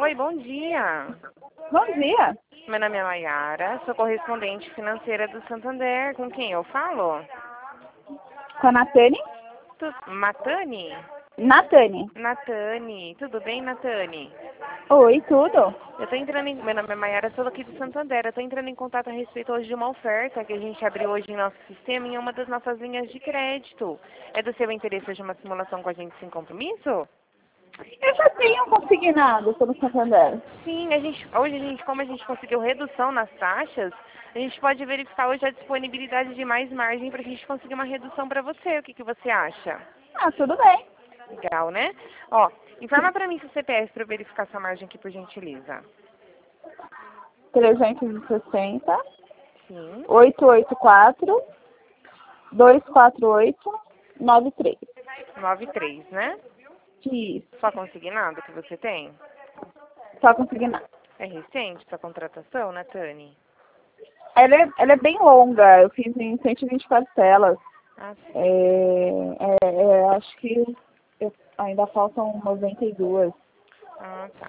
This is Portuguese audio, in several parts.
Oi, bom dia. Bom dia. Meu nome é Mayara, sou correspondente financeira do Santander. Com quem eu falo? Com a Natane? Matani? Natane. Natane. Tudo bem, Natane? Oi, tudo? Meu nome é Mayara, sou aqui do Santander. Eu tô entrando em contato a respeito hoje de uma oferta que a gente abriu hoje em nosso sistema em uma das nossas linhas de crédito. É do seu interesse de uma simulação com a gente sem compromisso? Eu já tenho consignado pelo Santander. Sim, hoje como a gente conseguiu redução nas taxas, a gente pode verificar hoje a disponibilidade de mais margem para a gente conseguir uma redução para você. O que você acha? Ah, tudo bem. Legal, né? Ó, informa para mim seu CPF para eu verificar essa margem aqui, por gentileza. 360, Sim. 884, 248, 93. 93, né? Isso. Só consignado que você tem? Só consignado. É recente essa contratação, Natane? Ela é bem longa. Eu fiz em 120 parcelas. Ah, sim. Acho que ainda faltam 92. Ah, tá.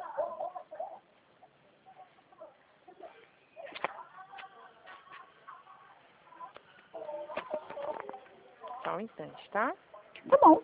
Só um instante, tá? Tá bom.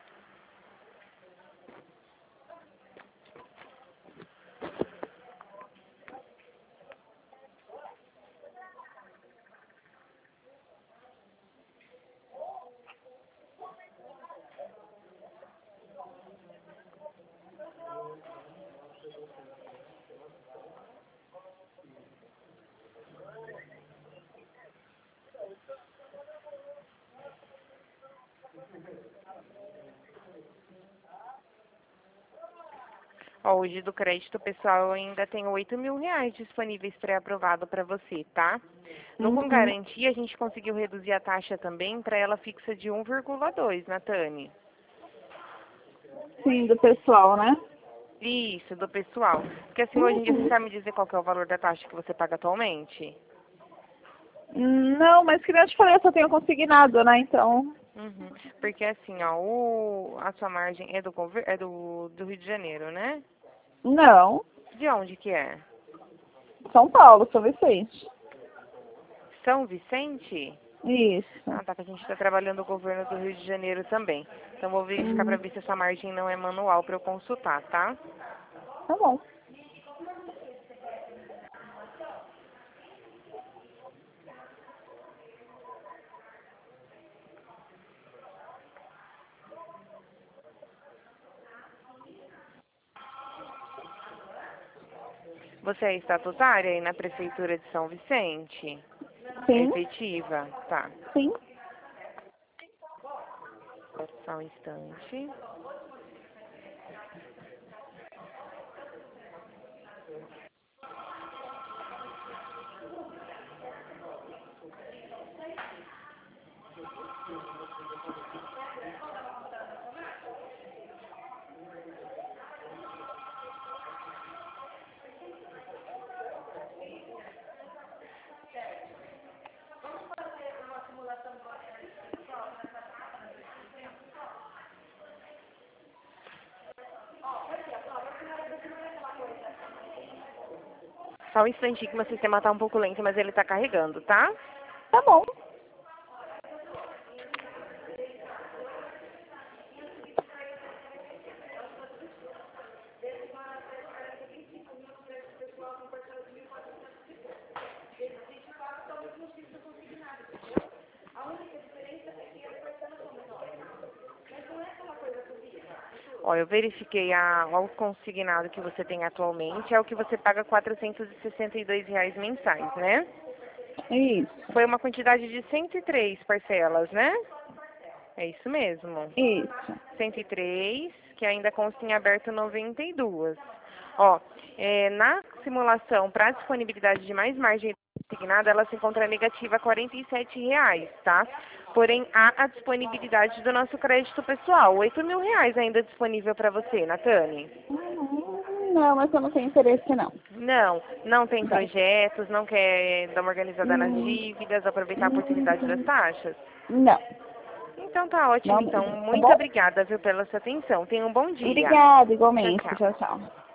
Ó, hoje do crédito pessoal eu ainda tenho R$ 8.000 disponíveis pré-aprovado para você, tá? No Com Uhum. Garantia a gente conseguiu reduzir a taxa também para ela fixa de 1,2, Natane. Sim, do pessoal, né? Isso, do pessoal. Porque assim, hoje em dia você Uhum. sabe me dizer qual que é o valor da taxa que você paga atualmente? Não, mas que nem eu te falei, eu só tenho consignado, né? Então, Uhum. Porque assim, ó, a sua margem é do Rio de Janeiro, né? não. De onde que é? São Paulo, São Vicente. São Vicente? Isso. Ah, tá, que a gente está trabalhando o governo do Rio de Janeiro também. Então vou verificar para Hum, ver se essa margem não é manual para eu consultar, tá? tá bom. Você é estatutária aí na Prefeitura de São Vicente? É Sim, efetiva? Tá. sim. Só um instante. Só um instantinho que meu sistema tá um pouco lento, mas ele tá carregando, tá? Tá bom. Ó, eu verifiquei o consignado que você tem atualmente, é o que você paga R$ 462 mensais, né? Isso. Foi uma quantidade de 103 parcelas, né? É isso mesmo. Isso. 103, que ainda consta em aberto 92. Ó, na simulação para disponibilidade de mais margem consignada, ela se encontra negativa a R$ 47, tá? Porém, há a disponibilidade do nosso crédito pessoal, R$ 8.000 ainda disponível para você, Natane. Não, mas eu não tenho interesse, não. Não, não tem Não. projetos, não quer dar uma organizada nas Hum, dívidas, aproveitar a oportunidade das hum, taxas? não. Então tá ótimo, Não então. mesmo. Tá Muito bom? obrigada, viu, pela sua atenção. Tenha um bom dia. Obrigada, Tchau, igualmente. tchau. Tchau, tchau.